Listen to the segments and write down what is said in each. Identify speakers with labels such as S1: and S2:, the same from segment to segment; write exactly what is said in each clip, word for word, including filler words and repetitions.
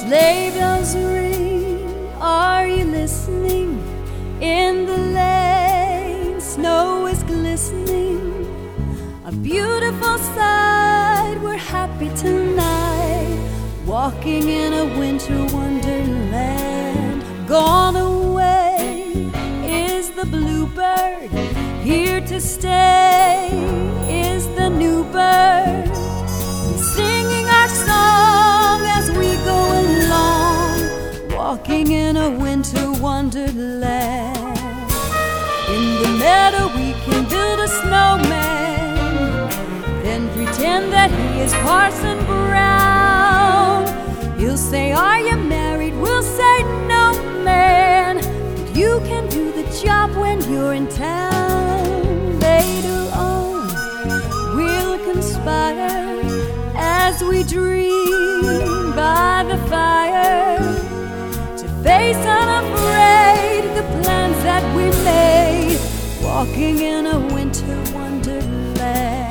S1: Sleigh bells ring, are you listening? In the lane, snow is glistening. A beautiful sight, we're happy tonight, walking in a winter wonderland. Gone away is the bluebird, here to stay is the new bird. Singing our song as we go along, walking in a winter wonderland. In the meadow we can build a snowman, then pretend that he is Parson Brown. He'll say, are you married? We'll say, no, man, but you can do the job when you're in town. Later on we'll conspire as we dream by the fire, to face unafraid the plans that we made, walking in a winter wonderland.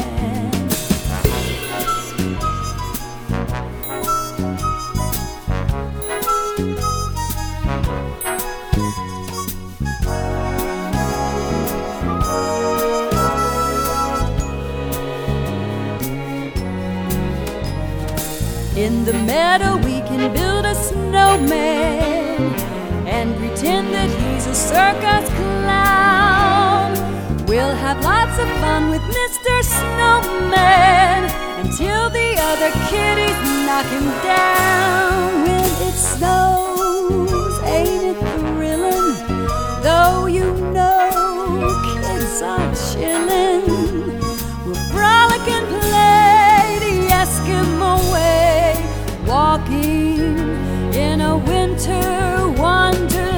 S1: In the meadow we can build a snowman and pretend that he's a circus clown. We'll have lots of fun with Mister Snowman until the other kitties knock him down. When it snows, ain't it thrilling? Though you know kids are chillin', we'll frolic and play the Eskimo way, walking in a winter wonderland.